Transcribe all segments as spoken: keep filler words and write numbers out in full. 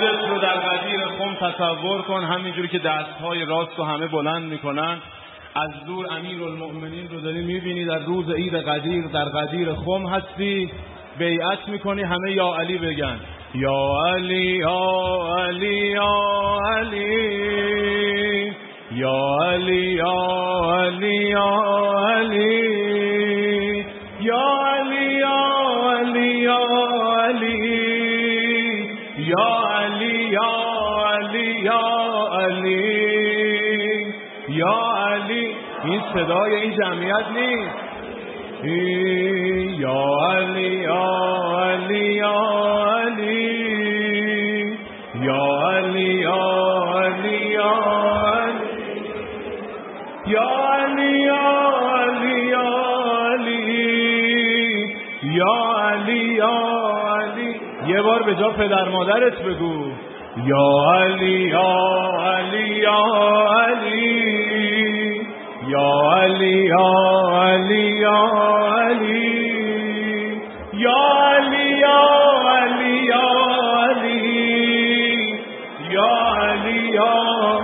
خودت رو در غدیر خم تصور کن، همینجوری که دستهای راست رو همه بلند میکنن. از دور امیرالمؤمنین رو داری میبینی، در روز عید قدیر در غدیر خم هستی، بیعت میکنی، همه یا علی بگن. یا علی یا علی یا علی یا علی یا علی یا علی یا علی یا علی یا علی یا علی یا علی یا علی یا علی. این صدای این جمعیت نیست. یا علی یا علی یا علی یا علی یا علی یا علی یا علی یا علی یا علی یا علی. یه بار به جا پدر مادرت بگو یا علی یا علی یا علی یا علی یا علی یا علی یا علی یا علی یا علی یا علی یا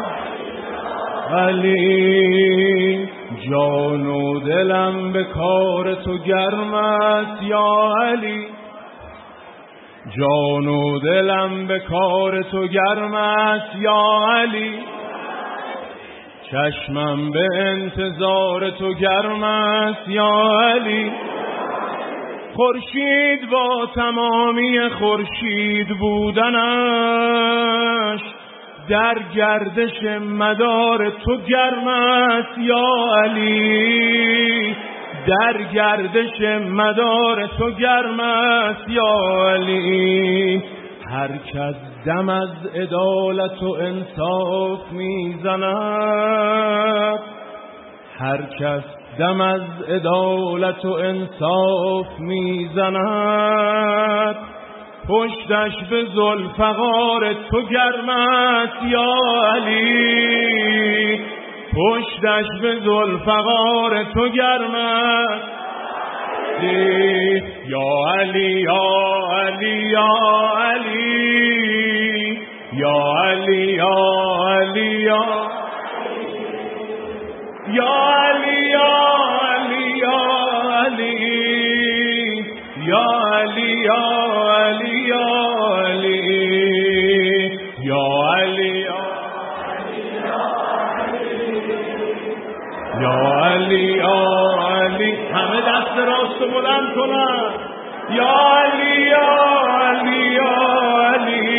علی. جان و دلم به کار تو گرم است یا علی، جان و دلم به کار تو گرم است یا علی. چشمم به انتظار تو گرم است یا علی. خورشید با تمامی خورشید بودنش در گردش مدار تو گرم است یا علی، در گردش مدار تو گرم است یا علی. هر کس دم از عدالت و انصاف میزند، هر کس دم از عدالت و انصاف میزند، پشتش به ذوالفقار تو گرم است یا علی، پشتش به ذوالفقار تو گرم است یا علی یا علی یا علی یا علی یا علی یا یا علی یا علی یا علی یا علی یا علی یا علی یا علی یا علی یا علی. همه دست راست بلند کنن یا علی یا علی یا علی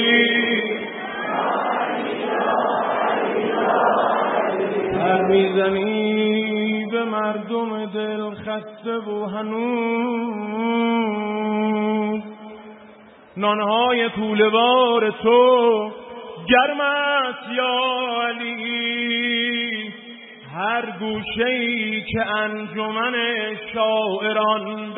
هر میزنی به مردم دل خسته و هنوز نانهای کوله‌بار تو گرم است یا علی. هر گوشه‌ای که انجمن شاعران به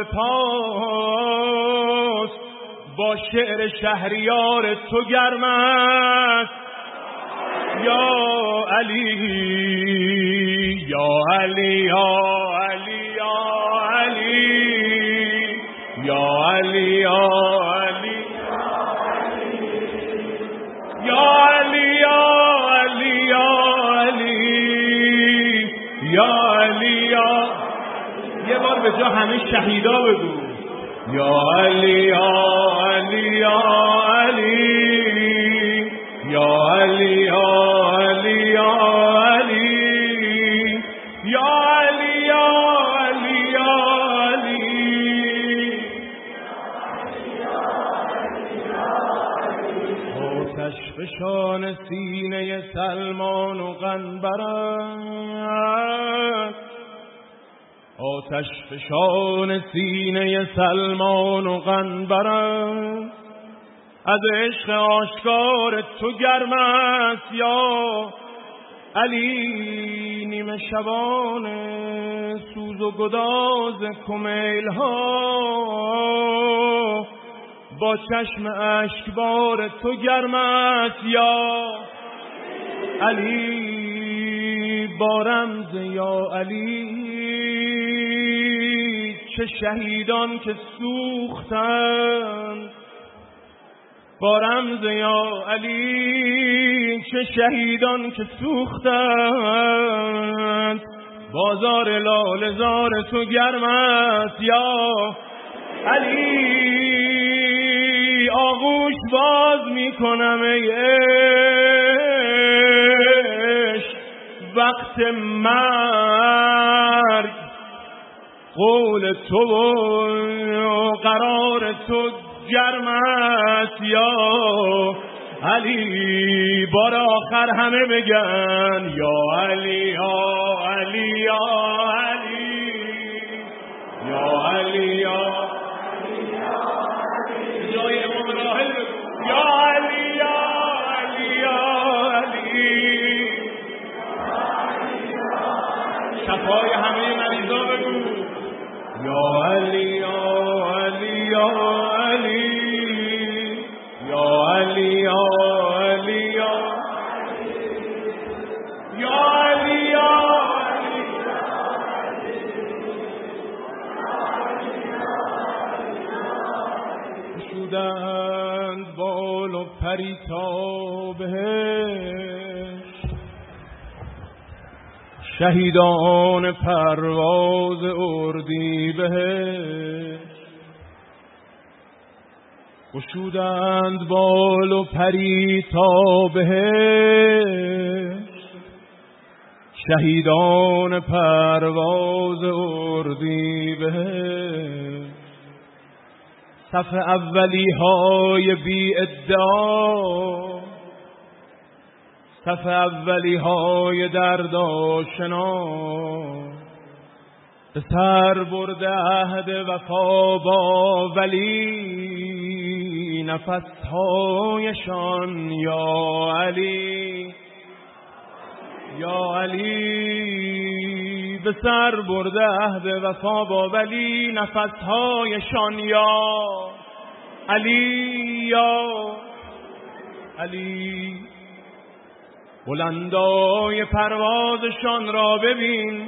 پاست با شعر شهریار تو گرم است یا علی یا علی یا علی یا علی یا علی یا علی یا علی یا علی یا علی یا علی یا. یه بار به جا همه شهیدا بگو یا علی یا علی یا علی یا علی یا علی یا علی یا علی یا علی یا علی. آتش فشان سینه سلمان و قنبرت، آتش فشان سینه سلمان و قنبرت، از عشق آشکار تو گرم است یا علی. نیمه شبان سوز و گداز کمیل ها با چشم اشکبار تو گرم است یا علی. با رمز یا علی چه شهیدان که سوختند، با رمز یا علی چه شهیدان که سوختند، بازار لاله‌زار تو گرم است یا علی. آغوش باز میکنم ای عشق وقت مرگ، قول تو و قرار تو گرم است یا علی. بار آخر همه بگن یا علی یا علی یا علی یا علی یا جای امام راحل یا علی یا علی یا علی. شفای همه مریضا بگو یا علی یا علی یا علی یا علی یا علی یا علی یا شدند بال و پری تا بهشت، شهیدان پرواز اردیبهشت. گشودند بال و پری تا بهشت، شهیدان پرواز اردیبهشت. صف اولی های بی ادعا، صف اولی های درد آشنا، به سر برده عهد وفا با ولی، نفسهایشان یا علی یا علی. به سر برده عهد وفا با ولی، نفسهایشان یا علی یا علی. بلندای پروازشان را ببین،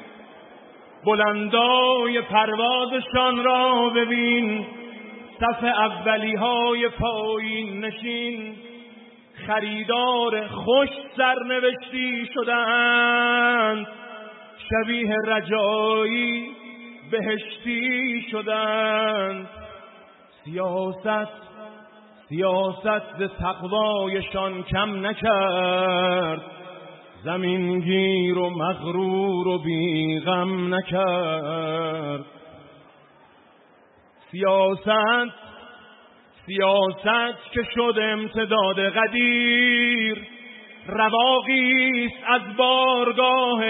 بلندای پروازشان را ببین. صف اولی های پایین نشین، خریدار خوش سرنوشتی شدند، شبیه رجایی بهشتی شدند. سیاست سیاست ز تقوایشان کم نکرد، زمینگیر و مغرور و بیغم نکرد. سیاست سیاست که شد امتداد قدیر، رواقیست از بارگاه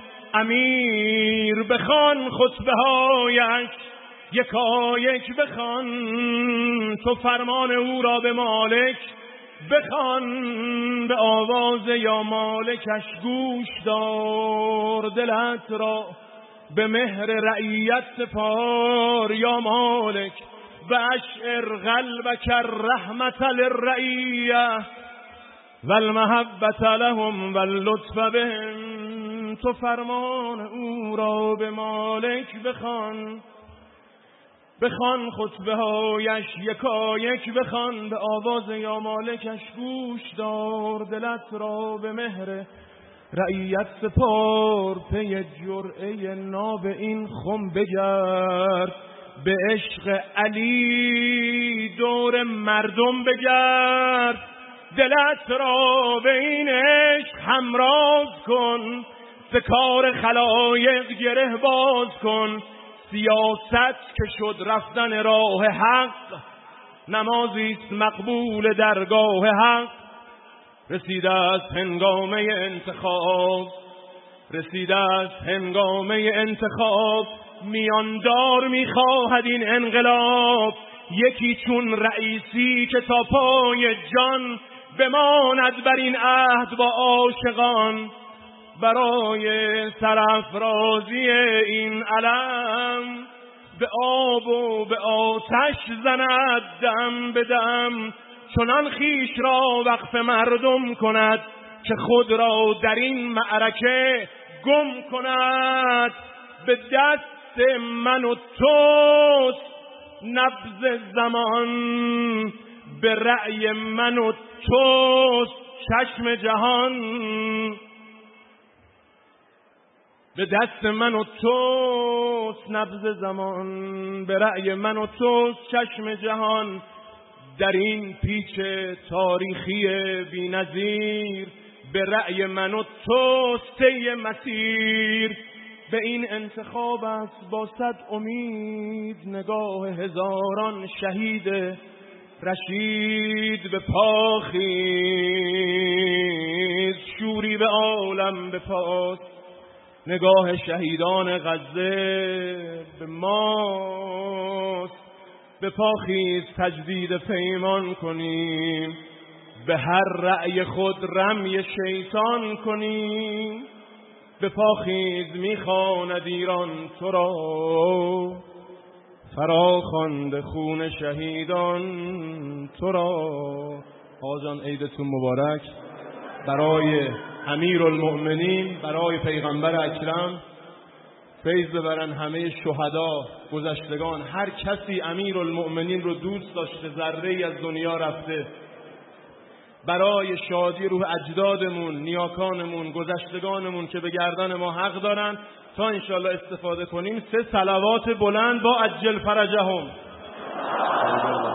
امیر. بخوان خطبه هایش یکایک بخوان، تو فرمان او را به مالک بخوان. به آواز یا مالکش گوش دار، دلت را به مهر رعیت سپار یا مالک. و اشعر قلبک الرحمت للرعیه و المحبت لهم و اللطف بهم. تو فرمان او را به مالک بخوان، بخوان خطبه هایش یکایک بخوان. به آواز یا مالکش گوش دار، دلت را به مهر رعیت سپار. پی جرعه ناب این خم بگرد، به عشق علی دور مردم بگرد. دلت را به این عشق همراز کن، به کار خلایق گره باز کن. سیاست که شد رفتن راه حق، نمازیست مقبول درگاه حق. رسیده است هنگامه انتخاب، رسیده است هنگامه انتخاب. میاندار میخواهد این انقلاب، یکی چون رئیسی که تا پای جان بماند بر این عهد با عاشقان. برای سرافرازی این علم، به آب و به آتش زند دم به دم. چنان خیش را وقف مردم کند، که خود را در این معرکه گم کند. به دست من و توست نبض زمان، به رأی من و توست چشم جهان، به دست من و توست نبض زمان، به رأی من و توست چشم جهان، در این پیچ تاریخی بی‌نظیر، به رأی من و توست طی مسیر، به این انتخاب است با صد امید نگاه هزاران شهید رشید، به پا خیز شوری به عالم به پاست، نگاه شهیدان غزه به ماست، به پا خیز تجدید پیمان کنیم، به هر رأی خود رمی شیطان کنیم، به پا خیز میخواند ایران تو را، فرا خواند خون شهیدان تو را. آقا جان عیدتون مبارک. برای امیرالمؤمنین، برای پیغمبر اکرم فیض ببرن همه شهدا، گذشتگان، هر کسی امیرالمؤمنین رو دوست داشته ذره‌ای از دنیا رفته، برای شادی روح اجدادمون، نیاکانمون، گذشتگانمون که به گردن ما حق دارن، تا انشالله استفاده کنیم سه صلوات بلند با عجل فرجهم.